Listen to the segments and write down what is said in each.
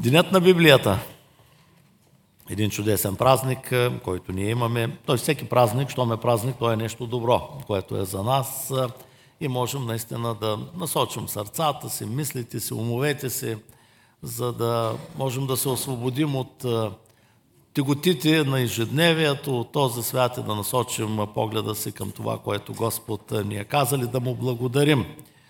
Денят на Библията. Един чудесен празник, който ние имаме. Той всеки празник, щом е празник, той е нещо добро, което е за нас и можем наистина да насочим сърцата си, мислите си, умовете си, за да можем да се освободим от теготите на ежедневието, от този свят и да насочим погледа си към това, което Господ ни е казали, да му благодарим.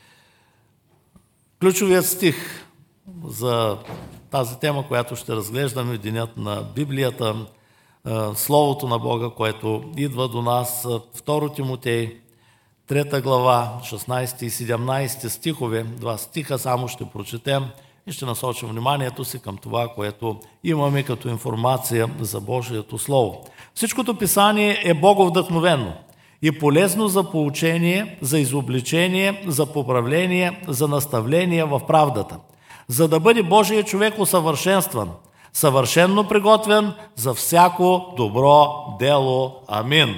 Ключовият стих за тази тема, която ще разглеждаме в денят на Библията, Словото на Бога, което идва до нас, 2 Тимотей, 3 глава, 16 и 17 стихове, 2 стиха само ще прочетем и ще насочим вниманието си към това, което имаме като информация за Божието Слово. Всичкото писание е боговдъхновено и полезно за поучение, за изобличение, за поправление, за наставление в правдата, за да бъде Божият човек усъвършенстван, съвършенно приготвен за всяко добро дело. Амин.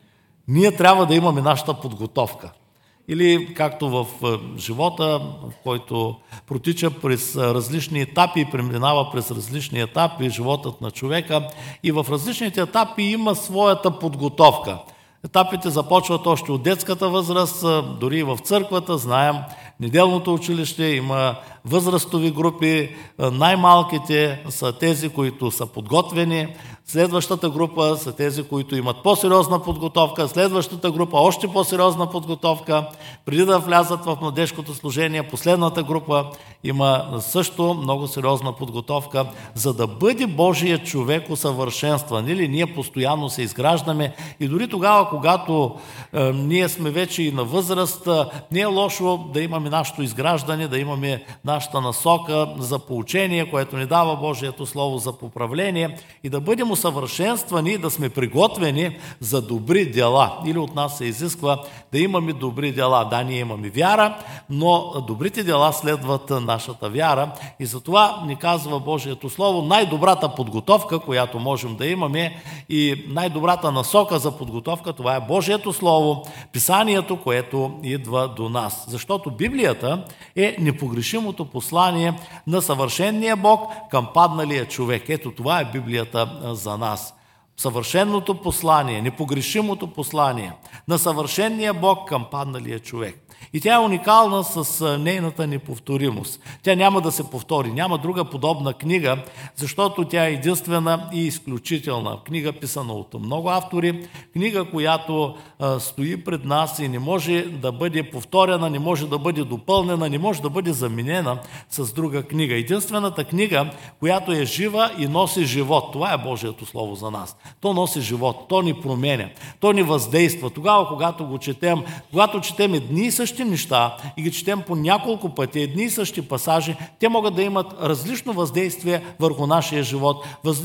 Ние трябва да имаме нашата подготовка. Или както в живота, в който протича през различни етапи и преминава през различни етапи животът на човека, и в различните етапи има своята подготовка. Етапите започват още от детската възраст, дори и в църквата, знаем, неделното училище има възрастови групи, най-малките са тези, които са подготвени, следващата група са тези, които имат по-сериозна подготовка, следващата група още по-сериозна подготовка, преди да влязат в младежкото служение, последната група има също много сериозна подготовка, за да бъде Божият човек усъвършенстван. Или ние постоянно се изграждаме и дори тогава, когато ние сме вече и на възраст, не е лошо да имаме нашето изграждане, да имаме нашата насока за поучение, което ни дава Божието Слово за поправление и да бъдем усъвършенствани, да сме приготвени за добри дела. Или от нас се изисква да имаме добри дела. Да, ние имаме вяра, но добрите дела следват нашата вяра и затова ни казва Божието Слово най-добрата подготовка, която можем да имаме и най-добрата насока за подготовка, това е Божието Слово, писанието, което идва до нас. Защото Библията е непогрешимото послание на съвършенния Бог към падналия човек. Ето това е Библията за нас. Съвършеното послание, непогрешимото послание на съвършенния Бог към падналия човек. И тя е уникална с нейната неповторимост. Тя няма да се повтори, няма друга подобна книга, защото тя е единствена и изключителна. Книга, писана от много автори, книга, която стои пред нас и не може да бъде повторена, не може да бъде допълнена, не може да бъде заменена с друга книга. Единствената книга, която е жива и носи живот. Това е Божието Слово за нас. То носи живот, то ни променя, то ни въздейства. Тогава, когато го четем, когато четем едни и същи неща и ги четем по няколко пъти, едни и същи пасажи, те могат да имат различно въздействие върху нашия живот,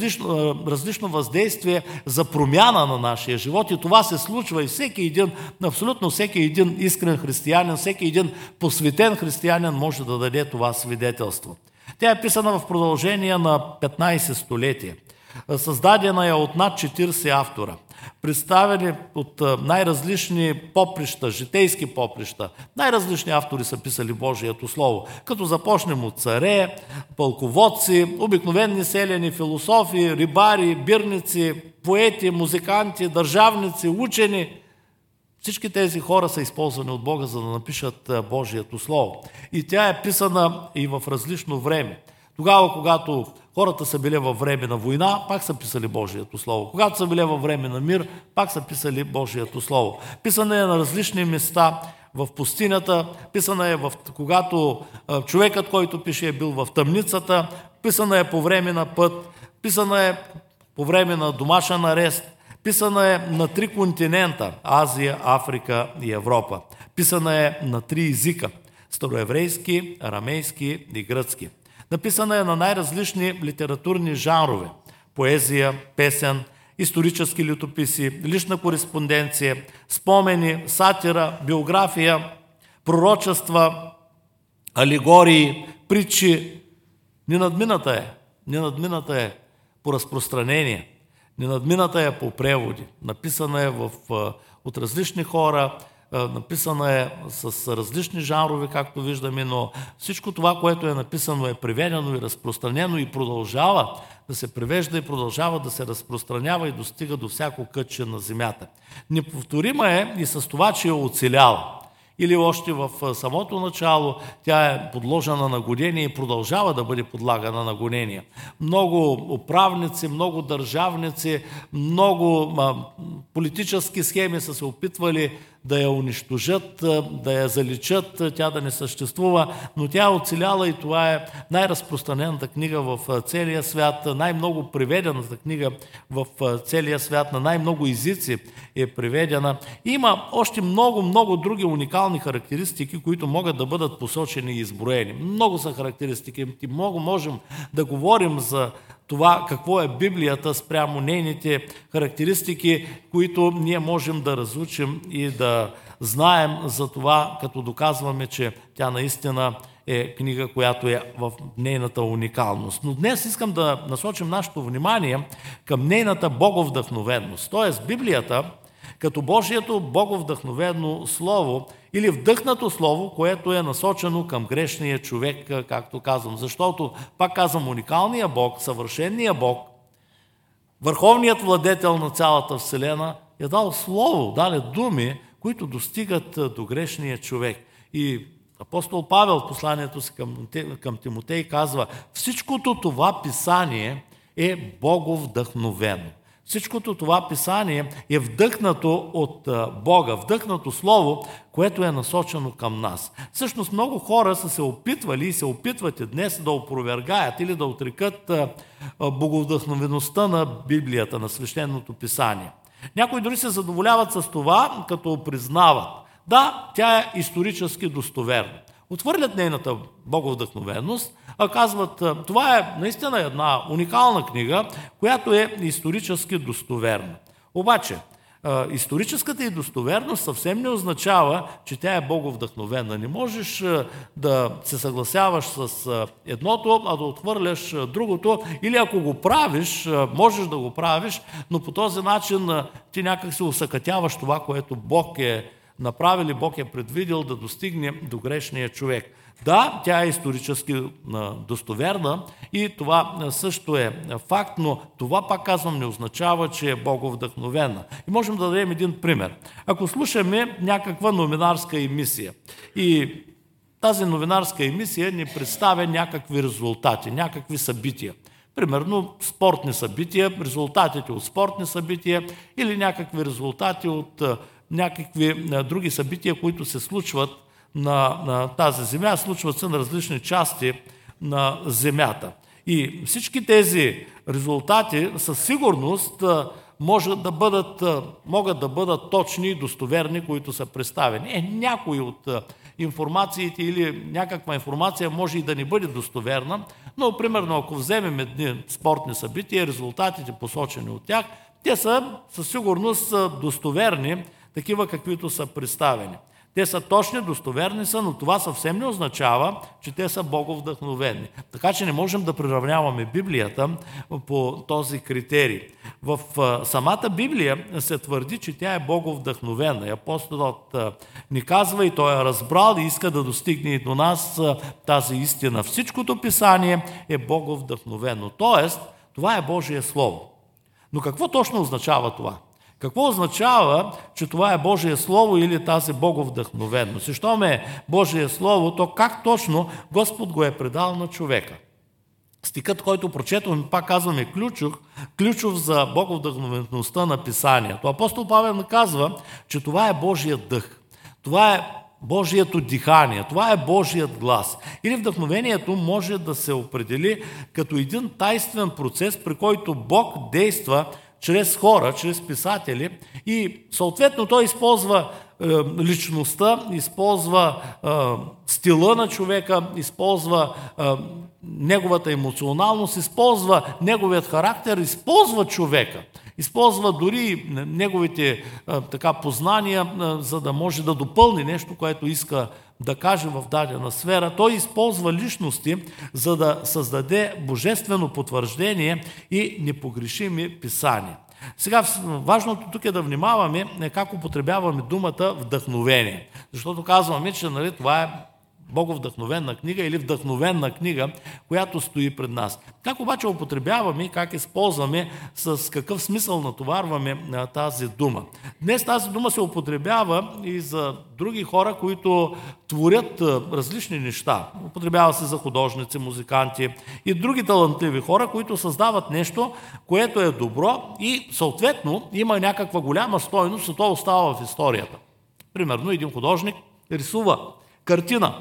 различно въздействие за промяна на нашия живот и това се случва и всеки един, абсолютно всеки един искрен християнин, всеки един посветен християнин може да даде това свидетелство. Тя е писана в продължение на 15 столетия. Създадена е от над 40 автора, представени от най-различни поприща, житейски поприща. Най-различни автори са писали Божието Слово, като започнем от царе, пълководци, обикновени селяни, философи, рибари, бирници, поети, музиканти, държавници, учени. Всички тези хора са използвани от Бога, за да напишат Божието Слово. И тя е писана и в различно време. Тогава, когато хората са били във време на война, пак са писали Божието Слово. Когато са били във време на мир, пак са писали Божието Слово. Писана е на различни места в пустинята, писана е когато човекът, който пише, е бил в тъмницата, писана е по време на път, писана е по време на домашен арест, писана е на 3 континента – Азия, Африка и Европа. Писана е на 3 езика – староеврейски, арамейски и гръцки. Написана е на най-различни литературни жанрове – поезия, песен, исторически летописи, лична кореспонденция, спомени, сатира, биография, пророчества, алегории, притчи. Ненадмината е по разпространение, ненадмината е по преводи. Написана е от различни хора, написана е с различни жанрове, както виждаме, но всичко това, което е написано, е преведено и разпространено и продължава да се превежда и продължава да се разпространява и достига до всяко кътче на земята. Неповторима е и с това, че е оцеляла. Или още в самото начало тя е подложена на гонение и продължава да бъде подлагана на гонение. Много управници, много държавници, много политически схеми са се опитвали да я унищожат, да я заличат, тя да не съществува, но тя е оцеляла и това е най-разпространената книга в целия свят, най-много преведената книга в целия свят, на най-много езици е преведена. Има още много други уникални характеристики, които могат да бъдат посочени и изброени. Много са характеристики, много можем да говорим за това какво е Библията спрямо нейните характеристики, които ние можем да разучим и да знаем за това, като доказваме, че тя наистина е книга, която е в нейната уникалност. Но днес искам да насочим нашето внимание към нейната боговдъхновеност. Тоест Библията като Божието боговдъхновено слово или вдъхнато слово, което е насочено към грешния човек, както казвам. Защото, пак казвам, уникалният Бог, съвършенният Бог, върховният владетел на цялата вселена е дал слово, даде думи, които достигат до грешния човек. И апостол Павел в посланието си към Тимотей казва: всичкото това писание е боговдъхновено. Всичкото това писание е вдъхнато от Бога, вдъхнато слово, което е насочено към нас. Всъщност много хора са се опитвали и се опитват и днес да опровергаят или да отрекат боговдъхновеността на Библията, на свещеното писание. Някои дори се задоволяват с това, като признават: да, тя е исторически достоверна. Отвърлят нейната боговдъхновеност, а казват: това е наистина една уникална книга, която е исторически достоверна. Обаче, историческата и достоверност съвсем не означава, че тя е боговдъхновена. Не можеш да се съгласяваш с едното, а да отхвърляш другото, или ако го правиш, можеш да го правиш, но по този начин ти някак се усъкътяваш това, което Бог е направил и Бог е предвидил да достигне до грешния човек. Да, тя е исторически достоверна и това също е факт, но това, пак казвам, не означава, че е боговдъхновена. И можем да дадем един пример. Ако слушаме някаква новинарска емисия и тази новинарска емисия ни представя някакви резултати, някакви събития, примерно спортни събития, резултатите от спортни събития или някакви резултати от някакви други събития, които се случват на тази земя, случват се на различни части на земята. И всички тези резултати със сигурност могат да бъдат точни и достоверни, които са представени. Някои от информациите или някаква информация може и да не бъде достоверна, но примерно ако вземем едни спортни събития, резултатите посочени от тях, те са със сигурност достоверни, такива каквито са представени. Те са точни, достоверни са, но това съвсем не означава, че те са боговдъхновени. Така че не можем да приравняваме Библията по този критерий. В самата Библия се твърди, че тя е боговдъхновена. И апостолът ни казва, и той е разбрал и иска да достигне и до нас тази истина. Всичкото писание е боговдъхновено. Тоест, това е Божие Слово. Но какво точно означава това? Какво означава, че това е Божие Слово или тази боговдъхновеност? И щом е Божие Слово, то как точно Господ го е предал на човека? Стихът, който прочетохме, пак казваме ключов за боговдъхновеността на писанието. Апостол Павел казва, че това е Божият дъх. Това е Божието дихание, това е Божият глас. Или вдъхновението може да се определи като един тайнствен процес, при който Бог действа чрез хора, чрез писатели и съответно той използва личността, използва стила на човека, използва неговата емоционалност, използва неговият характер, използва човека. Използва дори неговите познания, за да може да допълни нещо, което иска да каже в дадена сфера. Той използва личности, за да създаде божествено потвърждение и непогрешими писания. Сега, важното тук е да внимаваме как употребяваме думата вдъхновение. Защото казваме, че нали, това е боговдъхновенна книга или вдъхновенна книга, която стои пред нас. Как обаче употребяваме и как използваме, с какъв смисъл натоварваме тази дума? Днес тази дума се употребява и за други хора, които творят различни неща. Употребява се за художници, музиканти и други талантливи хора, които създават нещо, което е добро и съответно има някаква голяма стойност, и то остава в историята. Примерно един художник рисува картина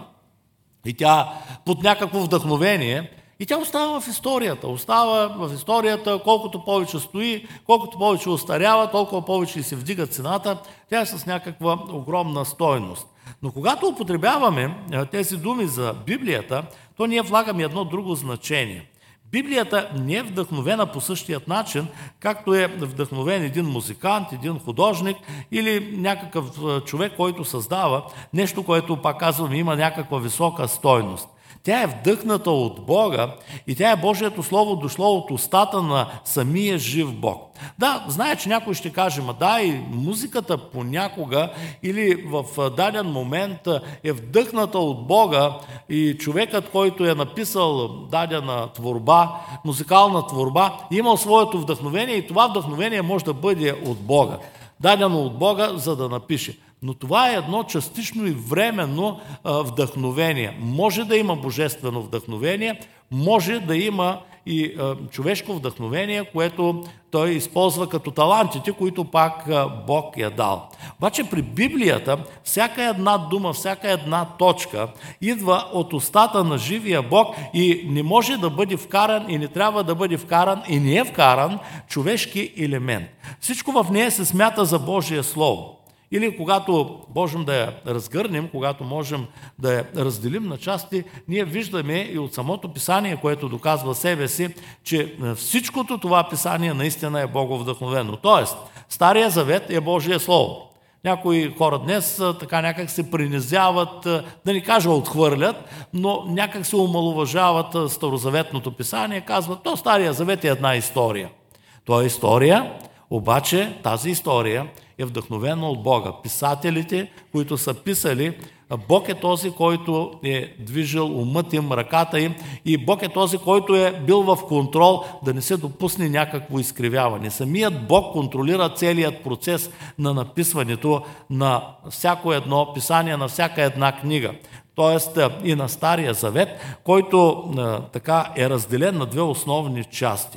и тя под някакво вдъхновение, и тя остава в историята. Остава в историята, колкото повече стои, колкото повече остарява, толкова повече се вдига цената, тя е с някаква огромна стойност. Но когато употребяваме тези думи за Библията, то ние влагаме едно друго значение. Библията не е вдъхновена по същият начин, както е вдъхновен един музикант, един художник или някакъв човек, който създава нещо, което, пак казвам, има някаква висока стойност. Тя е вдъхната от Бога и тя е Божието Слово дошло от устата на самия жив Бог. Да, знае, че някой ще каже, да, и музиката понякога или в даден момент е вдъхната от Бога и човекът, който е написал дадена творба, музикална творба, имал своето вдъхновение и това вдъхновение може да бъде от Бога. Дадено от Бога, за да напише. Но това е едно частично и временно вдъхновение. Може да има божествено вдъхновение, може да има и човешко вдъхновение, което той използва като талантите, които пак Бог е дал. Обаче при Библията всяка една дума, всяка една точка идва от устата на живия Бог и не може да бъде вкаран и не трябва да бъде вкаран и не е вкаран човешки елемент. Всичко в нея се смята за Божие Слово. Или когато можем да я разгърнем, когато можем да я разделим на части, ние виждаме и от самото писание, което доказва себе си, че всичкото това писание наистина е боговдъхновено. Тоест, Стария завет е Божие Слово. Някои хора днес така някак се принизяват, да не кажа отхвърлят, но някак се омалуважават старозаветното писание, казват, то Стария завет е една история. То е история, обаче тази история е вдъхновена от Бога. Писателите, които са писали, Бог е този, който е движил умът им, ръката им и Бог е този, който е бил в контрол да не се допусне някакво изкривяване. Самият Бог контролира целият процес на написването на всяко едно писание, на всяка една книга. Тоест и на Стария завет, който така е разделен на две основни части.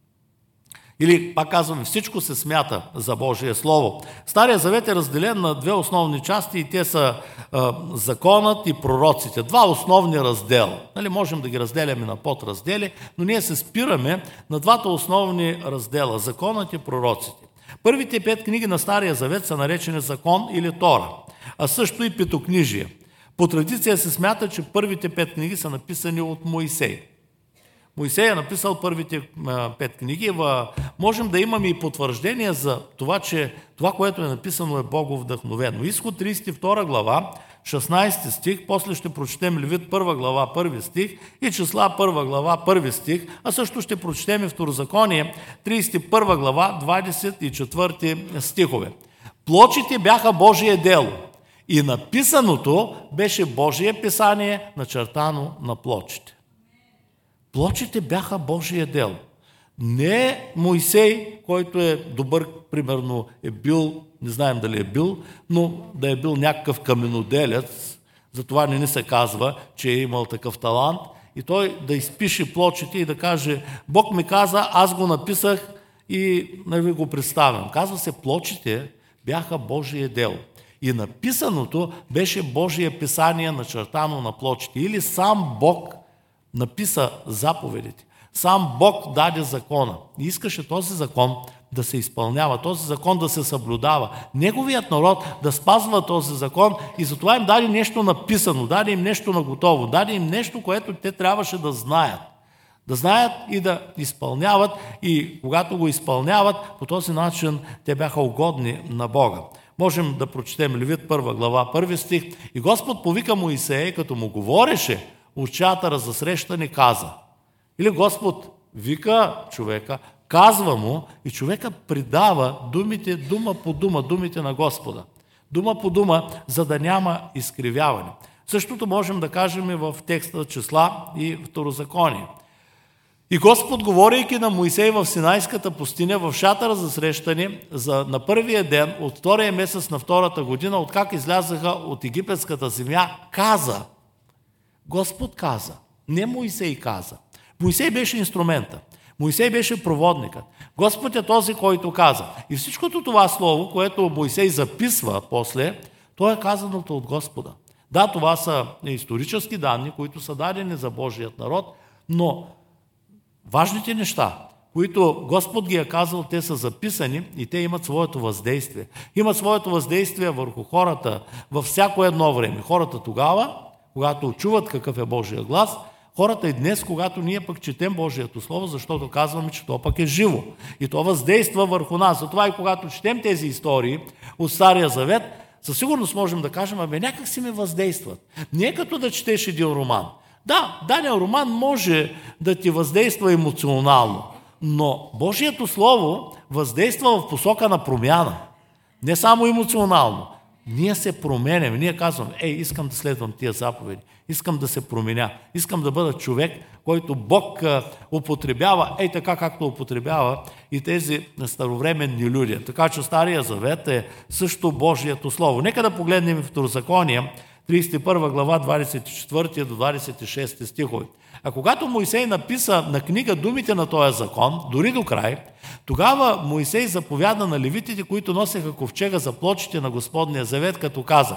Или, пак казваме, всичко се смята за Божие Слово. Стария завет е разделен на две основни части и те са законът и пророците. Два основни раздела. Можем да ги разделяме на подраздели, но ние се спираме на двата основни раздела – законът и пророците. Първите 5 книги на Стария завет са наречени закон или Тора, а също и петокнижие. По традиция се смята, че първите 5 книги са написани от Моисей. Моисей е написал първите 5 книги. Можем да имаме и потвърждение за това, че това, което е написано, е боговдъхновено. Изход 32 глава, 16 стих, после ще прочетем Левит 1 глава, 1 стих и Числа 1 глава, 1 стих, а също ще прочетем и Второзаконие 31 глава, 24 стихове. Плочите бяха Божие дело и написаното беше Божие писание, начертано на плочите. Плочите бяха Божие дело. Не Моисей, който е добър, примерно е бил, не знаем дали е бил, но да е бил някакъв каменоделец, затова не ни се казва, че е имал такъв талант, и той да изпише плочите и да каже, Бог ми каза, аз го написах и ви го представям. Казва се, плочите бяха Божие дело. И написаното беше Божие писание, начертано на плочите. Или сам Бог написа заповедите. Сам Бог даде закона. И искаше този закон да се изпълнява, този закон да се съблюдава. Неговият народ да спазва този закон и затова им даде нещо написано, даде им нещо наготово, даде им нещо, което те трябваше да знаят. Да знаят и да изпълняват, и когато го изпълняват, по този начин те бяха угодни на Бога. Можем да прочетем Левит 1 глава, 1 стих. И Господ повика Моисея, като му говореше от шатъра за срещане, каза. Или Господ вика човека, казва му и човека придава думите, дума по дума, думите на Господа. Дума по дума, за да няма изкривяване. Същото можем да кажем и в текста Числа и Второзаконие. И Господ, говорейки на Моисей в Синайската пустиня, в шатъра за срещане, на първия ден, от втория месец на втората година, откак излязаха от египетската земя, каза. Господ каза. Не Моисей каза. Моисей беше инструмента. Моисей беше проводникът. Господ е този, който каза. И всичкото това слово, което Моисей записва после, то е казаното от Господа. Да, това са исторически данни, които са дадени за Божият народ, но важните неща, които Господ ги е казал, те са записани и те имат своето въздействие. Имат своето въздействие върху хората във всяко едно време. Хората тогава, когато чуват какъв е Божия глас, хората и днес, когато ние пък четем Божието Слово, защото казваме, че то пък е живо. И то въздейства върху нас. Затова и когато четем тези истории от Стария Завет, със сигурност можем да кажем, някак си ме въздействат. Не е като да четеш един роман. Да, даден роман може да ти въздейства емоционално, но Божието Слово въздейства в посока на промяна. Не само емоционално. Ние се променяме, ние казваме, искам да следвам тия заповеди, искам да се променя, искам да бъда човек, който Бог употребява, така както употребява и тези старовременни люди. Така че Стария Завет е също Божието Слово. Нека да погледнем Второзаконие, 31 глава, 24 до 26 стихове. А когато Моисей написа на книга думите на този закон, дори до край, тогава Моисей заповяда на левитите, които носеха ковчега за плочите на Господния завет, като каза: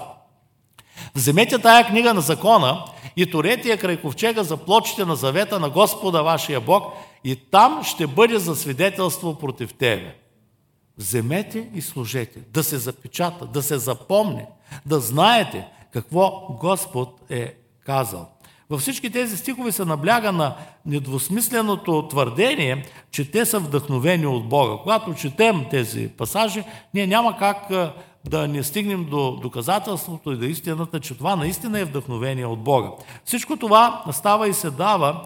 вземете тая книга на закона и турете я край ковчега за плочите на завета на Господа вашия Бог и там ще бъде за свидетелство против тебе. Вземете и служете, да се запечата, да се запомне, да знаете какво Господ е казал. Във всички тези стихове се набляга на недвусмисленото твърдение, че те са вдъхновени от Бога. Когато четем тези пасажи, ние няма как да не стигнем до доказателството и до истината, че това наистина е вдъхновение от Бога. Всичко това става и се дава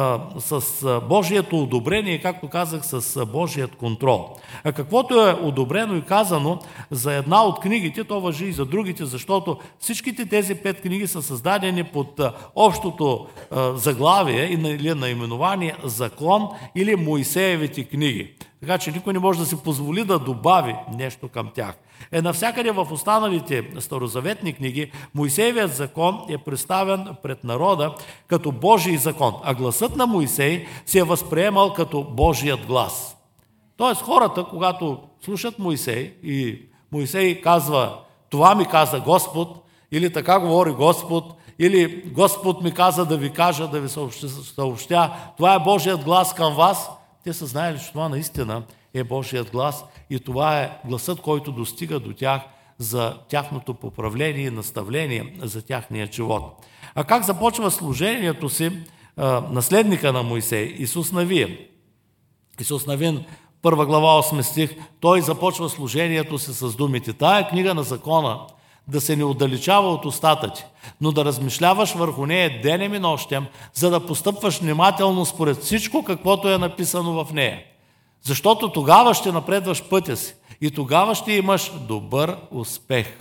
с Божието одобрение, както казах, с Божият контрол. А каквото е одобрено и казано за една от книгите, то важи и за другите, защото всичките тези 5 книги са създадени под общото заглавие или наименование Закон или Моисеевите книги. Така че никой не може да си позволи да добави нещо към тях. Навсякъде в останалите старозаветни книги Моисеевият закон е представен пред народа като Божий закон, а гласът на Моисей се е възприемал като Божият глас. Тоест хората, когато слушат Моисей и Моисей казва: това ми каза Господ, или така говори Господ, или Господ ми каза да ви кажа, да ви съобщя, това е Божият глас към вас, те са знаели, че това наистина е Божият глас и това е гласът, който достига до тях за тяхното поправление и наставление за тяхния живот. А как започва служението си наследника на Моисей, Исус Навин? Исус Навин, 1 глава 8 стих, той започва служението си с думите: тая книга на закона да се не отдалечава от устата ти, но да размишляваш върху нея денем и нощем, за да постъпваш внимателно според всичко, каквото е написано в нея. Защото тогава ще напредваш пътя си и тогава ще имаш добър успех.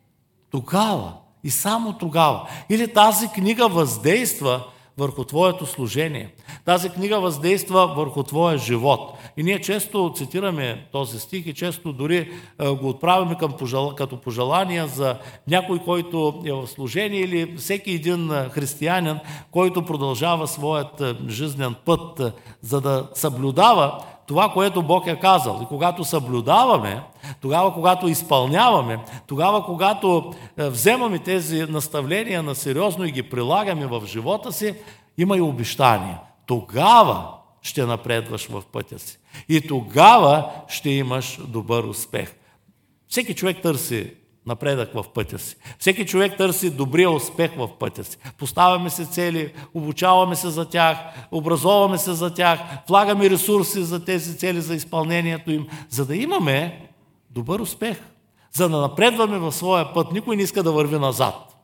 Тогава и само тогава. Или тази книга въздейства върху твоето служение. Тази книга въздейства върху твоя живот. И ние често цитираме този стих и често дори го отправяме като пожелания за някой, който е в служение, или всеки един християнин, който продължава своят жизнен път, за да съблюдава това, което Бог е казал. И когато съблюдаваме, тогава, когато изпълняваме, тогава, когато вземаме тези наставления на сериозно и ги прилагаме в живота си, има и обещание. Тогава ще напредваш в пътя си. И тогава ще имаш добър успех. Всеки човек търси напредък в пътя си. Всеки човек търси добрия успех в пътя си. Поставяме се цели, обучаваме се за тях, образоваме се за тях, влагаме ресурси за тези цели, за изпълнението им, за да имаме добър успех, за да напредваме в своя път. Никой не иска да върви назад.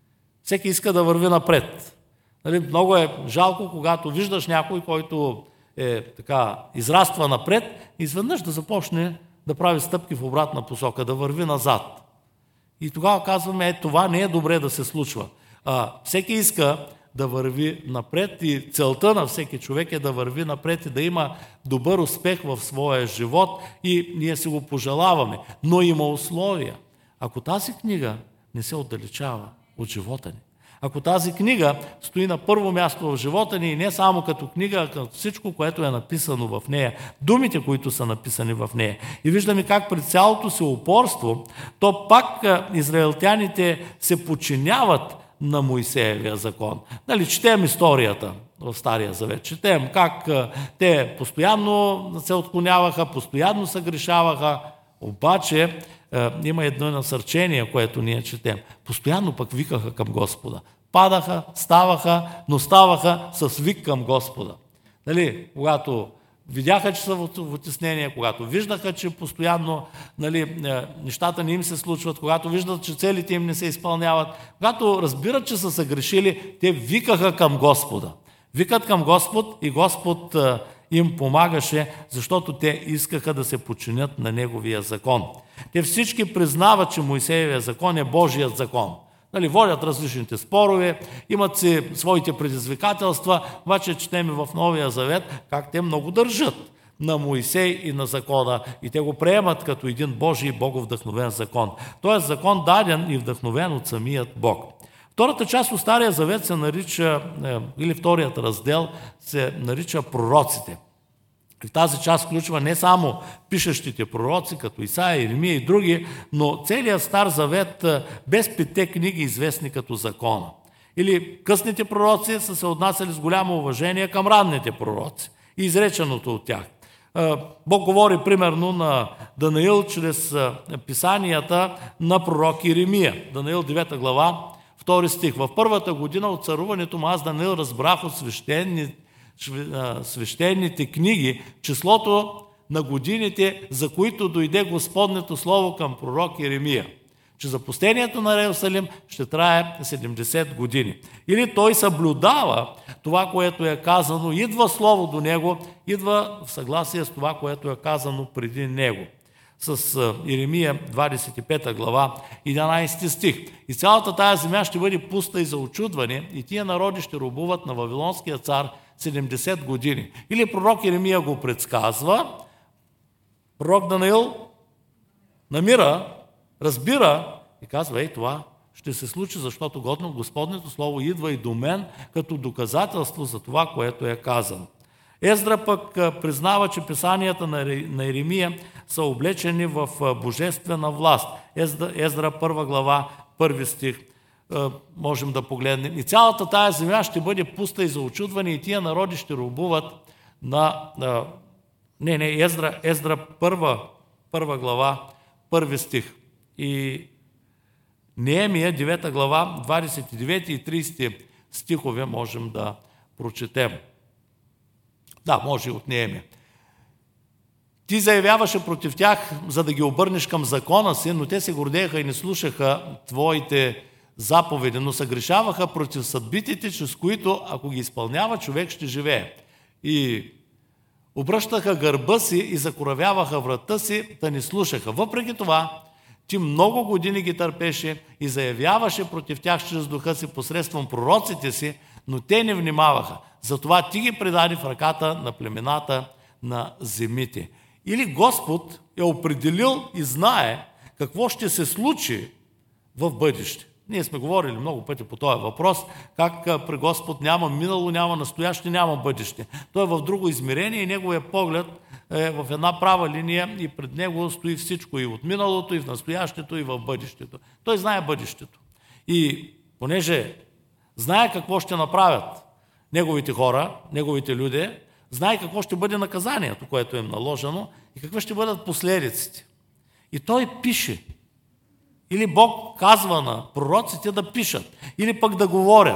Всеки иска да върви напред. Много е жалко, когато виждаш някой, който така израства напред, изведнъж да започне да прави стъпки в обратна посока, да върви назад. И тогава казваме, това не е добре да се случва. Всеки иска да върви напред и целта на всеки човек е да върви напред и да има добър успех в своя живот и ние си го пожелаваме. Но има условия. Ако тази книга не се отдалечава от живота ни, ако тази книга стои на първо място в живота ни и не само като книга, а като всичко, което е написано в нея, думите, които са написани в нея. И виждаме как при цялото си упорство, то пак израелтяните се подчиняват на Моисеевия закон. Четем историята в Стария Завет. Четем как те постоянно се отклоняваха, постоянно се грешаваха, обаче има едно насърчение, което ние четем. Постоянно пък викаха към Господа. Падаха, ставаха, но ставаха с вик към Господа. Когато видяха, че са в отеснение, когато виждаха, че постоянно нещата не им се случват, когато виждат, че целите им не се изпълняват, когато разбират, че са съгрешили, те викаха към Господа. Викат към Господ и Господ им помагаше, защото те искаха да се подчинят на Неговия закон. Те всички признават, че Моисеевия закон е Божият закон. Водят различните спорове, имат си своите предизвикателства, обаче четем в Новия Завет как те много държат на Моисей и на закона и те го приемат като един Божий боговдъхновен закон. Тоест закон даден и вдъхновен от самият Бог. Втората част от Стария Завет се нарича, или вторият раздел се нарича пророците. И в тази част включва не само пишещите пророци, като Исаия, Иеремия и други, но целият Стар Завет без 5 книги, известни като закона. Или късните пророци са се отнасяли с голямо уважение към ранните пророци и изреченото от тях. Бог говори примерно на Данаил чрез писанията на пророк Иеремия. Данаил 9 глава, 2 стих. В първата година от царуването му аз, Данаил, разбрах от свещените книги числото на годините, за които дойде Господнето слово към пророк Иеремия, че запустението на Иерусалим ще трае 70 години. Или той съблюдава това, което е казано, идва слово до него, идва в съгласие с това, което е казано преди него. С Иеремия 25 глава, 11 стих. И цялата тая земя ще бъде пуста и за очудване, и тия народи ще робуват на вавилонския цар 70 години. Или пророк Иеремия го предсказва, пророк Данаил намира, разбира и казва, това ще се случи, защото Господнето слово идва и до мен като доказателство за това, което е казано. Ездра пък признава, че писанията на Иеремия са облечени в божествена власт. Ездра 1 глава, 1 стих. Можем да погледнем. И цялата тая земя ще бъде пуста и за очудване и тия народи ще робуват Ездра 1 глава, 1 стих. И Неемия 9 глава, 29 и 30 стихове можем да прочетем. Да, може и от Неемия. Ти заявяваше против тях, за да ги обърнеш към закона си, но те се гордееха и не слушаха твоите заповеди, но съгрешаваха против съдбитите, чрез които, ако ги изпълнява, човек ще живее. И обръщаха гърба си и закоравяваха врата си, да не слушаха. Въпреки това, ти много години ги търпеше и заявяваше против тях чрез духа си посредством пророците си, но те не внимаваха. Затова ти ги предаде в ръката на племената на земите. Или Господ е определил и знае какво ще се случи в бъдеще. Ние сме говорили много пъти по този въпрос, как при Господ няма минало, няма настояще, няма бъдеще. Той е в друго измерение и неговия поглед е в една права линия и пред него стои всичко и от миналото, и в настоящето, и в бъдещето. Той знае бъдещето. И понеже знае какво ще направят неговите хора, неговите люди, знае какво ще бъде наказанието, което им наложено и какви ще бъдат последиците. И той пише. Или Бог казва на пророците да пишат, или пък да говорят.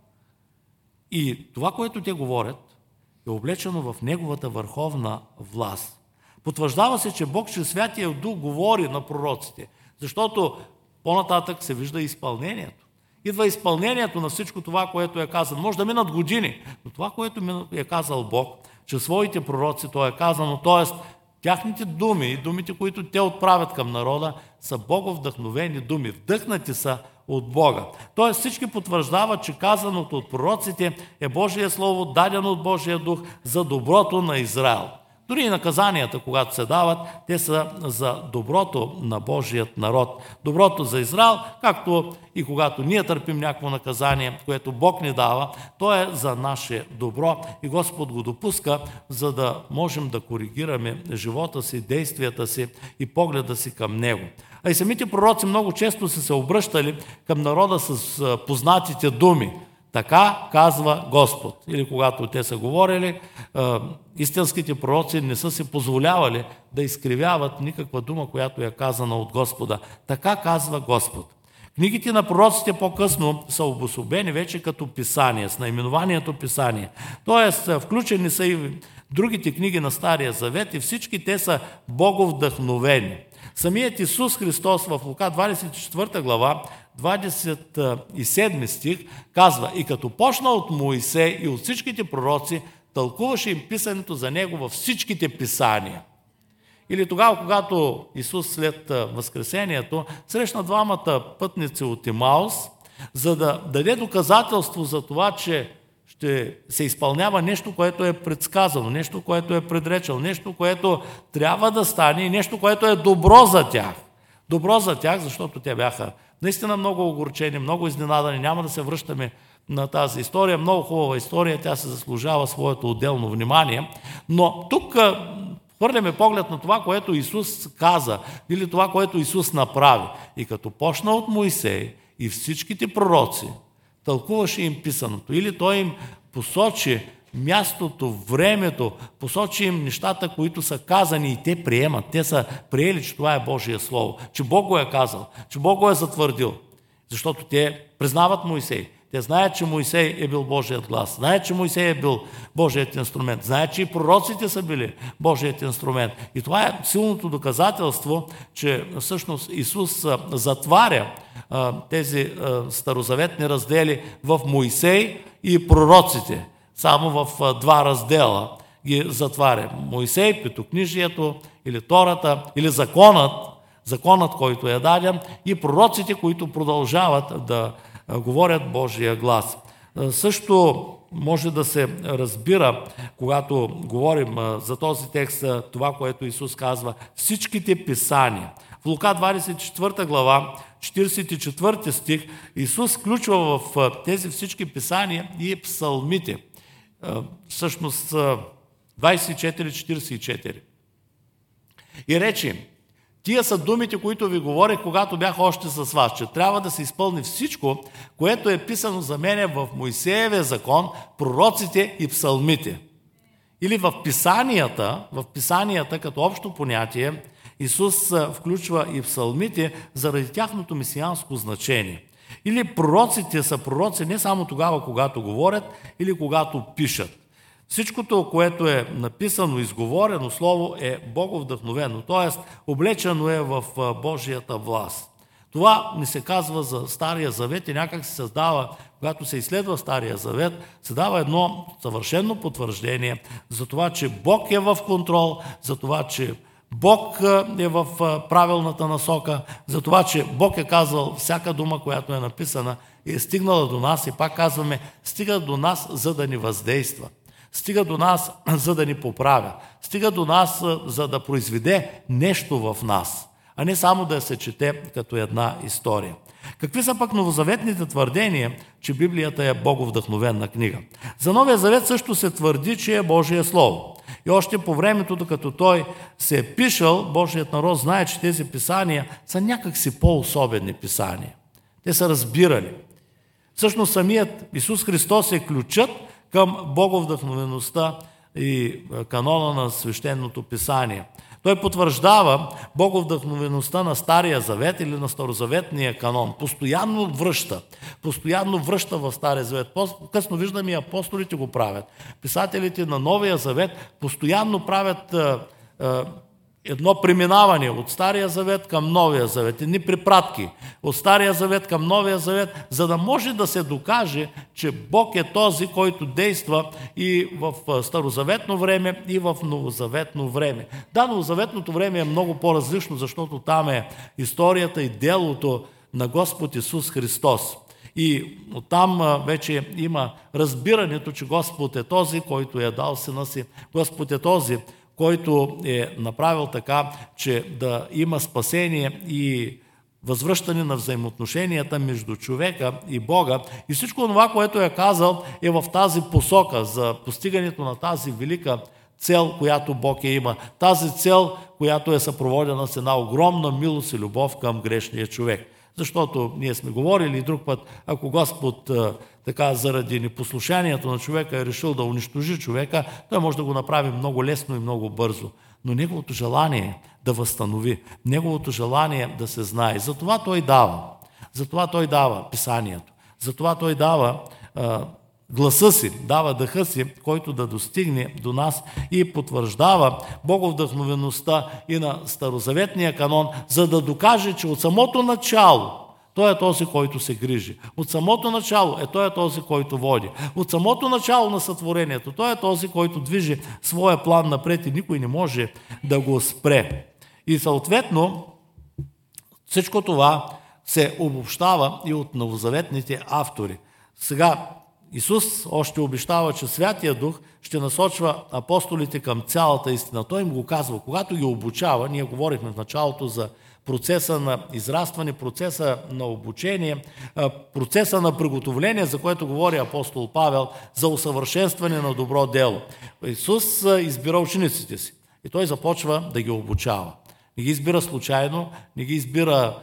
И това, което те говорят, е облечено в неговата върховна власт. Потвърждава се, че Бог чрез Святия Дух говори на пророците, защото по-нататък се вижда изпълнението. Идва изпълнението на всичко това, което е казано. Може да минат години, но това, което е казал Бог, Чрез своите пророци то е казано, т.е. тяхните думи и думите, които те отправят към народа, са боговдъхновени думи, вдъхнати са от Бога. Тоест всички потвърждават, че казаното от пророците е Божие Слово, дадено от Божия Дух за доброто на Израел. Дори и наказанията, когато се дават, те са за доброто на Божият народ. Доброто за Израел, както и когато ние търпим някакво наказание, което Бог ни дава, то е за наше добро и Господ го допуска, за да можем да коригираме живота си, действията си и погледа си към Него. А и самите пророци много често са се обръщали към народа с познатите думи. Така казва Господ. Или когато те са говорили, истинските пророци не са си позволявали да изкривяват никаква дума, която е казана от Господа. Така казва Господ. Книгите на пророците по-късно са обособени вече като писание, с наименованието писание. Тоест, включени са и другите книги на Стария Завет и всички те са боговдъхновени. Самият Исус Христос в Лука 24 глава, 27 стих, казва: и като почна от Моисей и от всичките пророци, тълкуваше им писането за Него във всичките писания. Или тогава, когато Исус след възкресението срещна двамата пътници от Имаус, за да даде доказателство за това, че ще се изпълнява нещо, което е предсказано, нещо, което е предречено, нещо, което трябва да стане и нещо, което е добро за тях. Добро за тях, защото те бяха наистина много огорчени, много изненадани. Няма да се връщаме на тази история. Много хубава история, тя се заслужава своето отделно внимание. Но тук хвърляме поглед на това, което Исус каза или това, което Исус направи. И като почна от Моисей и всичките пророци, тълкуваше им писаното. Или той им посочи мястото, времето, посочи им нещата, които са казани и те приемат. Те са приели, че това е Божие Слово, че Бог го е казал, че Бог го е затвърдил. Защото те признават Моисей. Те знаят, че Моисей е бил Божият глас. Знаят, че Моисей е бил Божият инструмент. Знаят, че и пророците са били Божият инструмент. И това е силното доказателство, че всъщност Исус затваря тези старозаветни раздели в Моисей и пророците. Само в два раздела ги затваря. Моисей, Петокнижието или Тората, или законът, който е даден, и пророците, които продължават да говорят Божия глас. Също може да се разбира, когато говорим за този текст, това, което Исус казва, всичките писания. В Лука 24 глава, 44 стих, Исус включва в тези всички писания и псалмите. Всъщност 24-44. И рече: тия са думите, които ви говорех, когато бях още с вас, че трябва да се изпълни всичко, което е писано за мене в Моисеевия закон, пророците и псалмите. Или в писанията като общо понятие, Исус включва и псалмите заради тяхното месианско значение. Или пророците са пророци не само тогава, когато говорят или когато пишат. Всичкото, което е написано, изговорено слово е боговдъхновено, т.е. облечено е в Божията власт. Това не се казва за Стария Завет и някак се създава, когато се изследва Стария Завет, се дава едно съвършено потвърждение за това, че Бог е в контрол, за това, че Бог е в правилната насока, за това, че Бог е казал всяка дума, която е написана и е стигнала до нас, и пак казваме, стига до нас, за да ни въздейства. Стига до нас, за да ни поправя. Стига до нас, за да произведе нещо в нас, а не само да се чете като една история. Какви са пък новозаветните твърдения, че Библията е боговдъхновенна книга? За Новия Завет също се твърди, че е Божие Слово. И още по времето, докато той се е пишал, Божият народ знае, че тези писания са някакси по-особени писания. Те са разбирали. Всъщност самият Исус Христос е ключът към боговдъхновеността и канона на свещеното писание. Той потвърждава боговдъхновеността на Стария Завет или на Старозаветния канон. Постоянно връща в Стария Завет. Късно виждаме и апостолите го правят. Писателите на Новия Завет постоянно правят едно преминаване от Стария завет към Новия завет, едни препратки от Стария завет към Новия завет, за да може да се докаже, че Бог е този, който действа и в старозаветно време, и в новозаветно време. Да, новозаветното време е много по-различно, защото там е историята и делото на Господ Исус Христос. И оттам вече има разбирането, че Господ е този, който е дал Сина си. Господ е този, който е направил така, че да има спасение и възвръщане на взаимоотношенията между човека и Бога. И всичко това, което е казал, е в тази посока за постигането на тази велика цел, която Бог има. Тази цел, която е съпроводена с една огромна милост и любов към грешния човек. Защото ние сме говорили и друг път, ако Господ така заради непослушанието на човека е решил да унищожи човека, той може да го направи много лесно и много бързо. Но неговото желание е да възстанови, неговото желание е да се знае. Затова той дава писанието, затова той дава гласа си, дава дъха си, който да достигне до нас и потвърждава боговдъхновеността и на старозаветния канон, за да докаже, че от самото начало той е този, който се грижи. От самото начало той е този, който води. От самото начало на сътворението той е този, който движи своя план напред и никой не може да го спре. И съответно всичко това се обобщава и от новозаветните автори. Сега Исус още обещава, че Святия Дух ще насочва апостолите към цялата истина. Той им го казва, когато ги обучава, ние говорихме в началото за процеса на израстване, процеса на обучение, процеса на приготовление, за което говори апостол Павел, за усъвършенстване на добро дело. Исус избира учениците си и той започва да ги обучава. Не ги избира случайно, не ги избира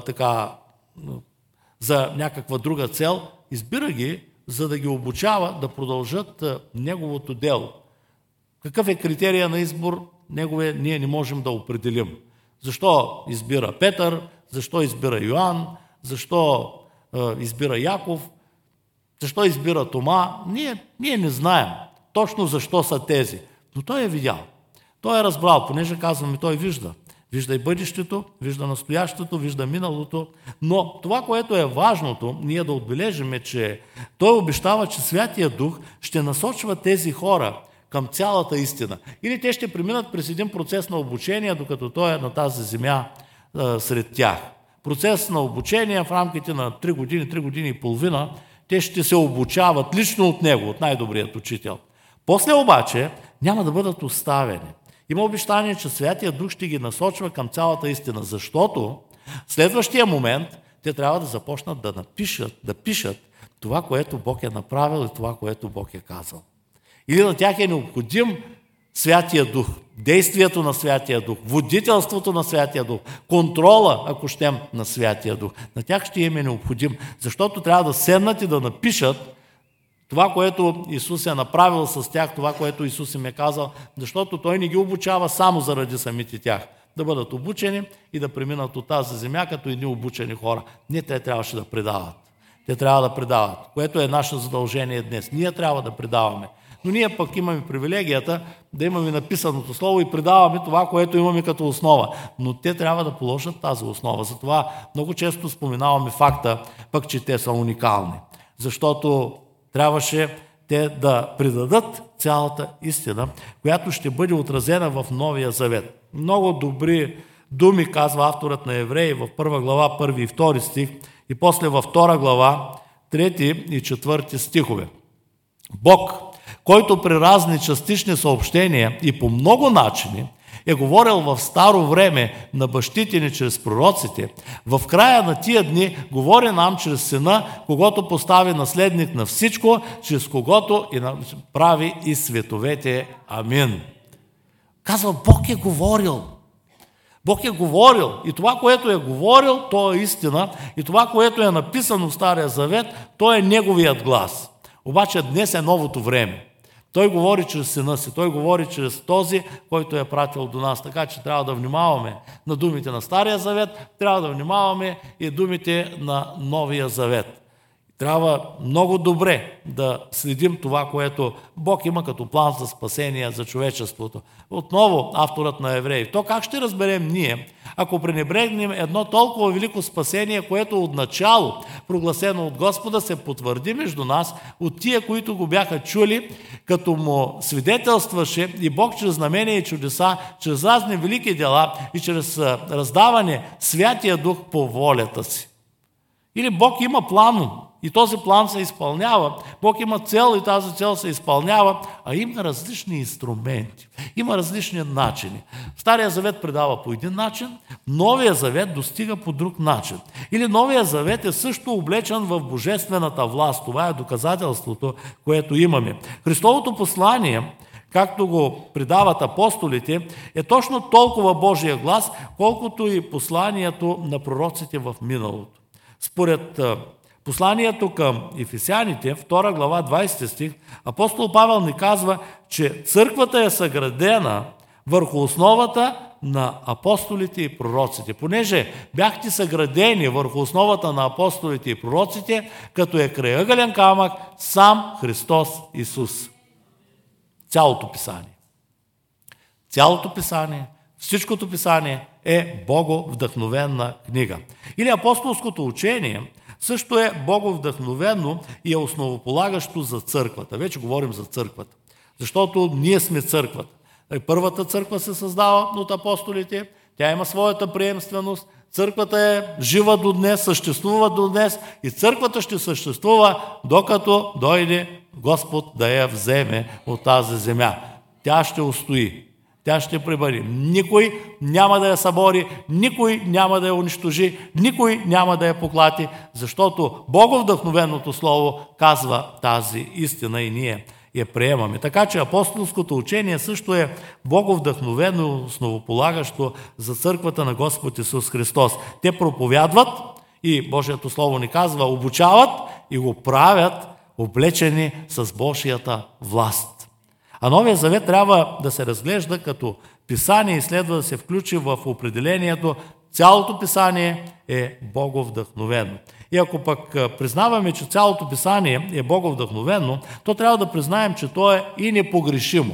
за някаква друга цел, избира ги, за да ги обучава да продължат неговото дело. Какъв е критерия на избор? Ние не можем да определим. Защо избира Петър? Защо избира Йоан? Защо избира Яков? Защо избира Тома? Ние не знаем точно защо са тези. Но той е видял. Той е разбрал, понеже казваме, той вижда. Вижда и бъдещето, вижда настоящето, вижда миналото. Но това, което е важното, ние да отбележим е, че той обещава, че Святия Дух ще насочва тези хора към цялата истина. Или те ще преминат през един процес на обучение, докато той е на тази земя сред тях. Процес на обучение в рамките на 3 години и половина, те ще се обучават лично от него, от най-добрият учител. После обаче няма да бъдат оставени. Има обещание, че Святия Дух ще ги насочва към цялата истина, защото в следващия момент те трябва да започнат да пишат това, което Бог е направил и това, което Бог е казал. Или на тях е необходим Святия Дух, действието на Святия Дух, водителството на Святия Дух, контрола, ако щем, на Святия Дух. На тях ще им е необходим, защото трябва да седнат и да напишат това, което Исус е направил с тях, това, което Исус им е казал, защото Той не ги обучава само заради самите тях. Да бъдат обучени и да преминат от тази земя като едни обучени хора. Не, те трябваше да предават. Те трябва да предават, което е наше задължение днес. Ние трябва да предаваме. Но ние пък имаме привилегията да имаме написаното слово и предаваме това, което имаме като основа. Но те трябва да положат тази основа. Затова много често споменаваме факта, пък че те са уникални. Защото трябваше те да предадат цялата истина, която ще бъде отразена в Новия Завет. Много добри думи казва авторът на Евреи в 1 глава, 1 и 2 стих и после във 2 глава, 3 и 4 стихове. Бог, който при разни частични съобщения и по много начини е говорил в старо време на бащите ни чрез пророците, в края на тия дни говори нам чрез Сина, когото постави наследник на всичко, чрез когото и прави и световете. Амин. Казва, Бог е говорил. Бог е говорил и това, което е говорил, то е истина и това, което е написано в Стария Завет, то е Неговият глас. Обаче днес е новото време. Той говори чрез Сина си, Той говори чрез този, който е пратил до нас. Така че трябва да внимаваме на думите на Стария Завет, трябва да внимаваме и думите на Новия Завет. Трябва много добре да следим това, което Бог има като план за спасение за човечеството. Отново авторът на Евреи. То как ще разберем ние, ако пренебрегнем едно толкова велико спасение, което отначало, прогласено от Господа, се потвърди между нас от тия, които го бяха чули, като му свидетелстваше и Бог чрез знамения и чудеса, чрез разни велики дела и чрез раздаване Святия Дух по волята си. Или Бог има план и този план се изпълнява. Бог има цел и тази цел се изпълнява, а има различни инструменти, има различни начини. Стария завет предава по един начин, Новия завет достига по друг начин. Или Новия завет е също облечен в божествената власт. Това е доказателството, което имаме. Христовото послание, както го предават апостолите, е точно толкова Божия глас, колкото и посланието на пророците в миналото. Според посланието към Ефесяните, 2 глава, 20 стих, апостол Павел ни казва, че църквата е съградена върху основата на апостолите и пророците. Понеже бяхте съградени върху основата на апостолите и пророците, като е крайъгълен камък сам Христос Исус. Цялото писание. Цялото писание, всичкото писание е боговдъхновена книга. Или апостолското учение също е боговдъхновено и е основополагащо за църквата. Вече говорим за църквата, защото ние сме църквата. Първата църква се създава от апостолите, тя има своята приемственост, църквата е жива до днес, съществува до днес и църквата ще съществува, докато дойде Господ да я вземе от тази земя. Тя ще устои. Тя ще пребъде. Никой няма да я събори, никой няма да я унищожи, никой няма да я поклати, защото боговдъхновеното слово казва тази истина и ние я приемаме. Така че апостолското учение също е боговдъхновено, основополагащо за църквата на Господ Исус Христос. Те проповядват и Божието слово ни казва, обучават и го правят облечени с Божията власт. А Новия завет трябва да се разглежда като писание и следва да се включи в определението цялото писание е боговдъхновено. И ако пък признаваме, че цялото писание е боговдъхновено, то трябва да признаем, че то е и непогрешимо.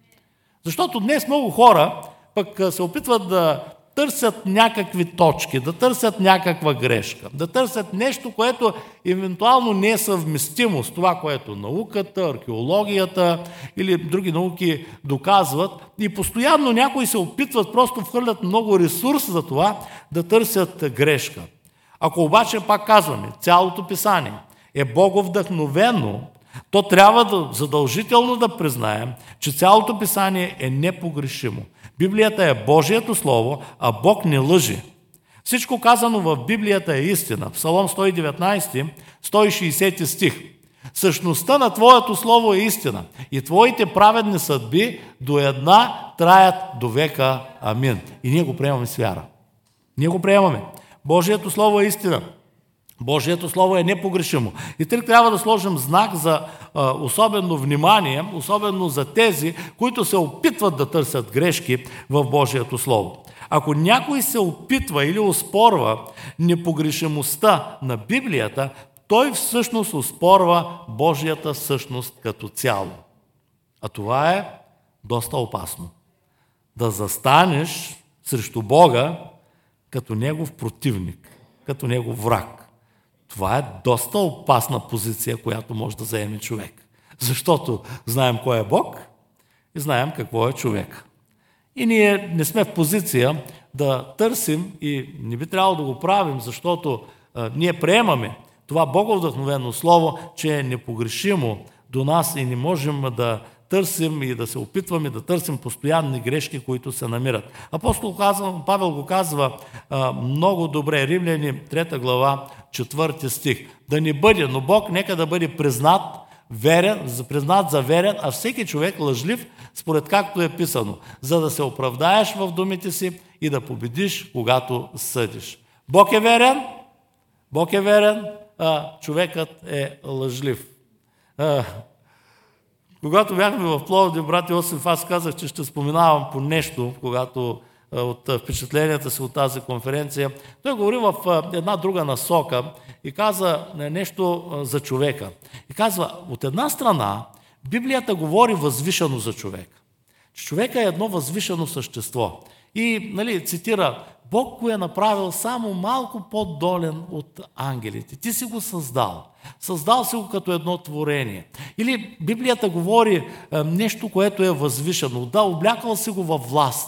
Защото днес много хора пък се опитват да търсят някакви точки, да търсят някаква грешка, да търсят нещо, което евентуално не е съвместимо с това, което науката, археологията или други науки доказват. И постоянно някои се опитват, просто вхвърлят много ресурс за това да търсят грешка. Ако обаче, пак казваме, цялото писание е боговдъхновено, то трябва задължително да признаем, че цялото писание е непогрешимо. Библията е Божието слово, а Бог не лъже. Всичко казано в Библията е истина. Псалом 119, 160 стих. Същността на Твоето слово е истина и Твоите праведни съдби до една траят до века. Амин. И ние го приемаме с вяра. Ние го приемаме. Божието слово е истина. Божието слово е непогрешимо. И тук трябва да сложим знак за особено внимание, особено за тези, които се опитват да търсят грешки в Божието слово. Ако някой се опитва или оспорва непогрешимостта на Библията, той всъщност оспорва Божията същност като цяло. А това е доста опасно. Да застанеш срещу Бога като негов противник, като негов враг. Това е доста опасна позиция, която може да заеме човек. Защото знаем кой е Бог и знаем какво е човек. И ние не сме в позиция да търсим и не би трябвало да го правим, защото ние приемаме това боговдъхновено слово, че е непогрешимо до нас и не можем да търсим и да се опитваме да търсим постоянни грешки, които се намират. Апостол Павел го казва много добре. Римляни 3 глава, 4 стих. Да не бъде, но Бог нека да бъде признат за верен, а всеки човек лъжлив, според както е писано, за да се оправдаеш в думите си и да победиш, когато съдиш. Бог е верен, а човекът е лъжлив. Когато бяхме в Пловдив, брат Йосиф, аз казах, че ще споменавам по нещо, когато от впечатленията си от тази конференция. Той говори в една друга насока и каза нещо за човека. И казва, от една страна, Библията говори възвишено за човека. Че човека е едно възвишено същество. И цитира, Бог го е направил само малко по-долен от ангелите. Ти си го създал. Създал си го като едно творение. Или Библията говори нещо, което е възвишено. Да, облякал си го във власт.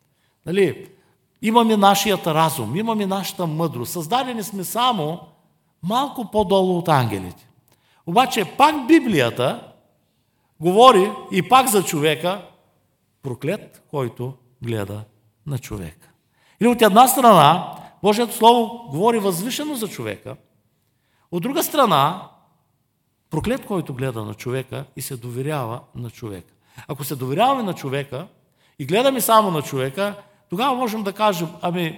Имаме нашият разум, имаме нашата мъдрост. Създадени сме само малко по-долу от ангелите. Обаче пак Библията говори и пак за човека, проклет, който гледа на човека. Или от една страна, Божието Слово говори възвишено за човека, от друга страна, проклет, който гледа на човека и се доверява на човека. Ако се доверяваме на човека и гледаме само на човека, тогава можем да кажем,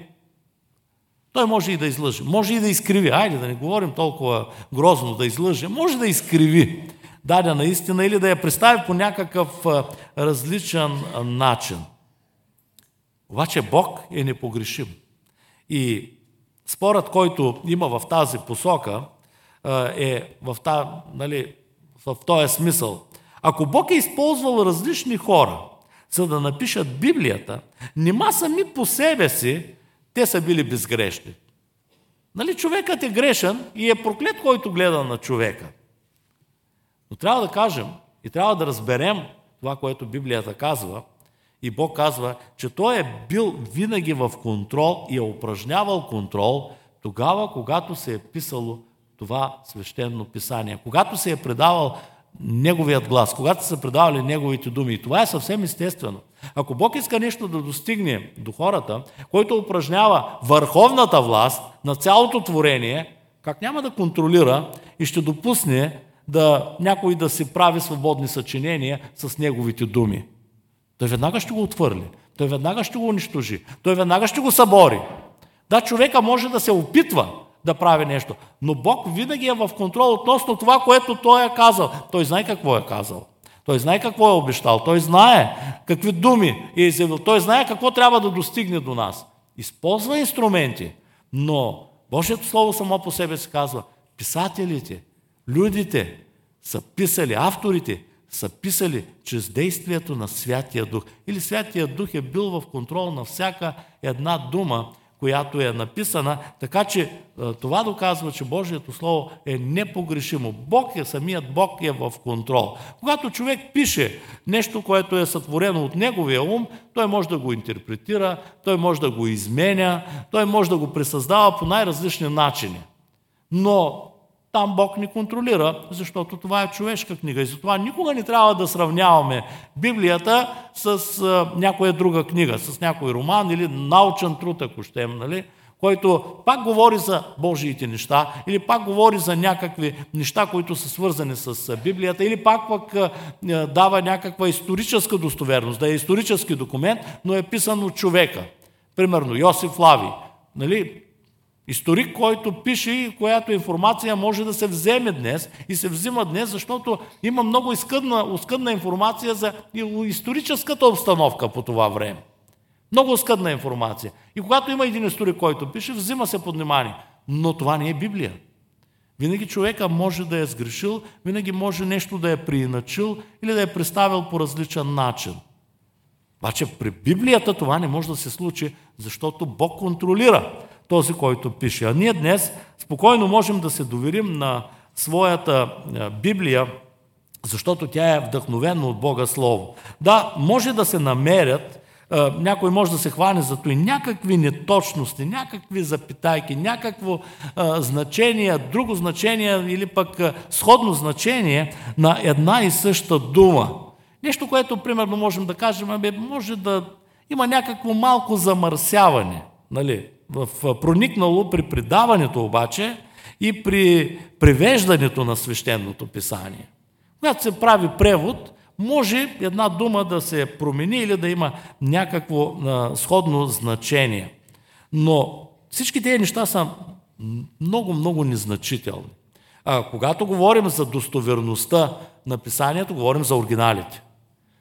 той може и да излъже, може и да изкриви. Айде да не говорим толкова грозно да излъже, може да изкриви дадена истина или да я представи по някакъв различен начин. Обаче Бог е непогрешим. И спорът, който има в тази посока, е в този смисъл. Ако Бог е използвал различни хора, за да напишат Библията, нима сами по себе си те са били безгрешни. Човекът е грешен и е проклет, който гледа на човека. Но трябва да кажем и трябва да разберем това, което Библията казва, и Бог казва, че Той е бил винаги в контрол и е упражнявал контрол тогава, когато се е писало това свещено писание, когато се е предавал Неговият глас, когато са предавали Неговите думи. И това е съвсем естествено. Ако Бог иска нещо да достигне до хората, който упражнява върховната власт на цялото творение, как няма да контролира и ще допусне някой да си прави свободни съчинения с Неговите думи? Той веднага ще го отвърли. Той веднага ще го унищожи. Той веднага ще го събори. Да, човека може да се опитва да прави нещо, но Бог винаги е в контрол относно това, което Той е казал. Той знае какво е казал. Той знае какво е обещал. Той знае какви думи е изявил. Той знае какво трябва да достигне до нас. Използва инструменти, но Божието Слово само по себе си казва, писателите, людите са писали, авторите са писали чрез действието на Святия Дух. Или Святия Дух е бил в контрол на всяка една дума, която е написана, така че това доказва, че Божието Слово е непогрешимо. Самият Бог е в контрол. Когато човек пише нещо, което е сътворено от неговия ум, той може да го интерпретира, той може да го изменя, той може да го пресъздава по най-различни начини. Но там Бог ни контролира, защото това е човешка книга. И затова никога не трябва да сравняваме Библията с някоя друга книга, с някой роман или научен труд, ако щем, който пак говори за Божиите неща, или пак говори за някакви неща, които са свързани с Библията, или пак дава някаква историческа достоверност, да е исторически документ, но е писан от човека. Примерно Йосиф Флавий, историк, който пише и която информация може да се вземе днес и се взима днес, защото има много оскъдна информация за историческата обстановка по това време. Много оскъдна информация. И когато има един историк, който пише, взима се под внимание. Но това не е Библия. Винаги човека може да е сгрешил, винаги може нещо да е прииначил или да е представил по различен начин. Обаче при Библията това не може да се случи, защото Бог контролира този, който пише. А ние днес спокойно можем да се доверим на своята Библия, защото тя е вдъхновена от Бога Слово. Да, може да се намерят, някой може да се хване за това и някакви неточности, някакви запитайки, някакво значение, друго значение или пък сходно значение на една и съща дума. Нещо, което примерно можем да кажем, може да има някакво малко замърсяване, проникнало при предаването обаче и при превеждането на свещеното писание. Когато се прави превод, може една дума да се промени или да има някакво сходно значение. Но всички тези неща са много незначителни. Когато говорим за достоверността на писанието, говорим за оригиналите.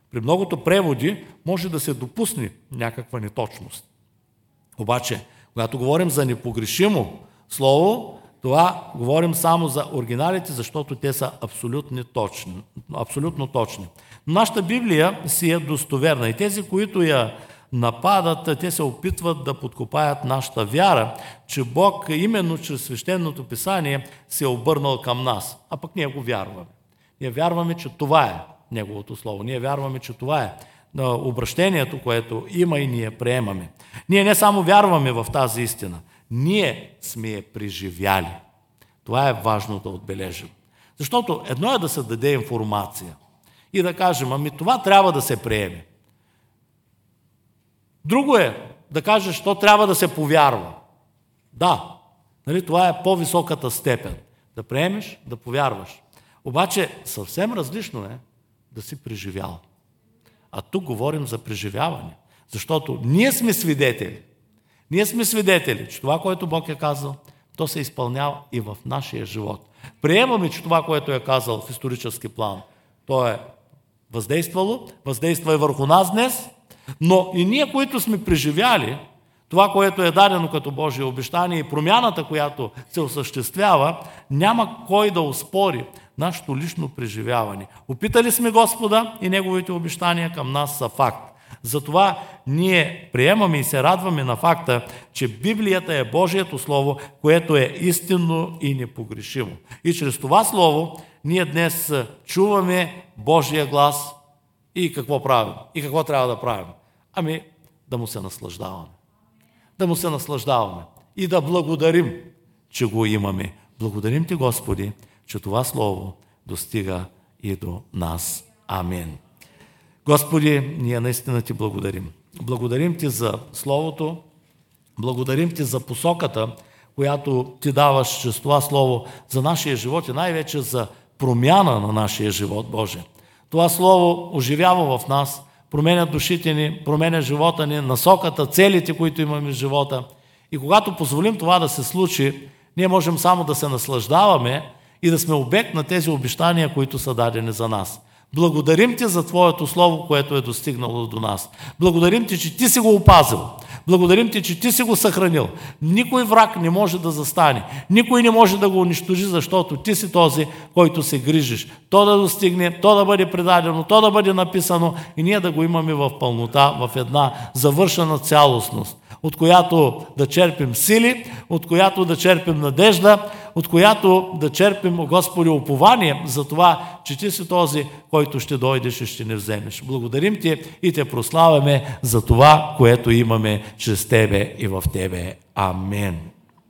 При многото преводи може да се допусне някаква неточност. Обаче, когато говорим за непогрешимо слово, това говорим само за оригиналите, защото те са абсолютно точни. Но нашата Библия си е достоверна и тези, които я нападат, те се опитват да подкопаят нашата вяра, че Бог именно чрез свещеното писание се е обърнал към нас, а пък ние го вярваме. Ние вярваме, че това е Неговото Слово. Ние вярваме, че това е обращението, което има и ние приемаме. Ние не само вярваме в тази истина, ние сме я преживяли. Това е важно да отбележим. Защото едно е да се даде информация и да кажем, ами това трябва да се приеме. Друго е да кажеш, що трябва да се повярва. Да, нали, това е по-високата степен. Да приемеш, да повярваш. Обаче съвсем различно е да си преживял. А тук говорим за преживяване. Защото ние сме свидетели. Ние сме свидетели, че това, което Бог е казал, то се изпълнява и в нашия живот. Приемаме, че това, което е казал в исторически план, то е въздействало, въздейства и върху нас днес, но и ние, които сме преживяли това, което е дадено като Божие обещание и промяната, която се осъществява, няма кой да оспори нашето лично преживяване. Опитали сме Господа и Неговите обещания към нас са факт. Затова ние приемаме и се радваме на факта, че Библията е Божието Слово, което е истинно и непогрешимо. И чрез това Слово ние днес чуваме Божия глас и какво правим? И какво трябва да правим? Ами да му се наслаждаваме. Да му се наслаждаваме и да благодарим, че го имаме. Благодарим Ти, Господи, че това Слово достига и до нас. Амин. Господи, ние наистина Ти благодарим. Благодарим Ти за Словото, благодарим Ти за посоката, която Ти даваш чрез това Слово за нашия живот и най-вече за промяна на нашия живот, Боже. Това Слово оживява в нас, променя душите ни, променя живота ни, насоката, целите, които имаме в живота. И когато позволим това да се случи, ние можем само да се наслаждаваме и да сме обект на тези обещания, които са дадени за нас. Благодарим Ти за Твоето Слово, което е достигнало до нас. Благодарим Ти, че Ти си го опазил. Благодарим Ти, че Ти си го съхранил. Никой враг не може да застане. Никой не може да го унищожи, защото Ти си този, който се грижиш. То да достигне, то да бъде предадено, то да бъде написано и ние да го имаме в пълнота, в една завършена цялостност, от която да черпим сили, от която да черпим надежда, от която да черпим, Господи, упование за това, че Ти си този, който ще дойдеш и ще не вземеш. Благодарим Ти и Те прославяме за това, което имаме чрез Тебе и в Тебе. Амин.